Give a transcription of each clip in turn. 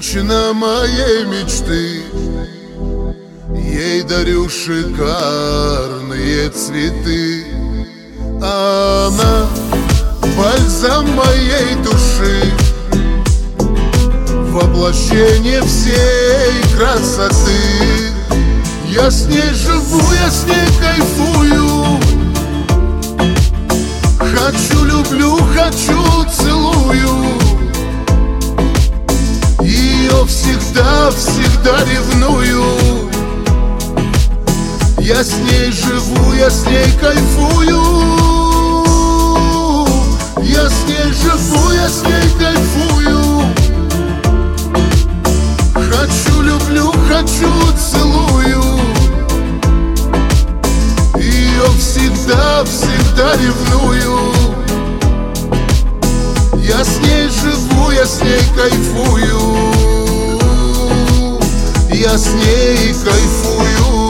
женщина моей мечты. Ей дарю шикарные цветы. Она бальзам моей души, воплощение всей красоты. Я с ней живу, я с ней кайфую. Хочу, люблю, хочу, целую. Ее всегда, всегда ревную. Я с ней живу, я с ней кайфую. Я с ней живу, я с ней кайфую. Хочу, люблю, хочу, целую. Ее всегда, всегда ревную. Я с ней живу, я с ней кайфую. Я с ней кайфую.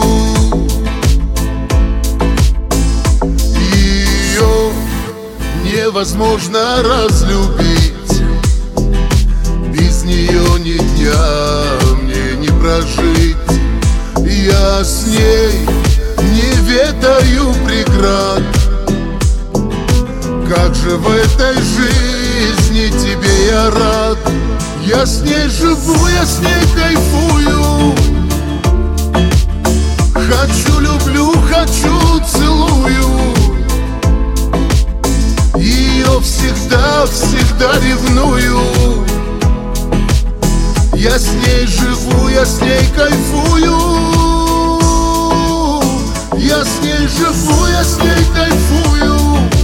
Ее невозможно разлюбить. Без нее ни дня мне не прожить. Я с ней не ведаю преград. Как же в этой жизни тебе я рад. Я с ней живу, я с ней кайфую. Хочу, люблю, хочу, целую. Ее всегда, всегда ревную. Я с ней живу, я с ней кайфую. Я с ней живу, я с ней кайфую.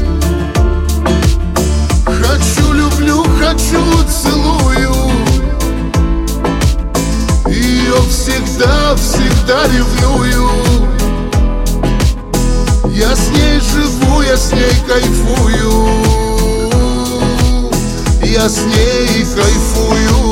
Хочу, люблю, хочу, целую. Ее всегда, всегда ревную. Я с ней живу, я с ней кайфую. Я с ней кайфую.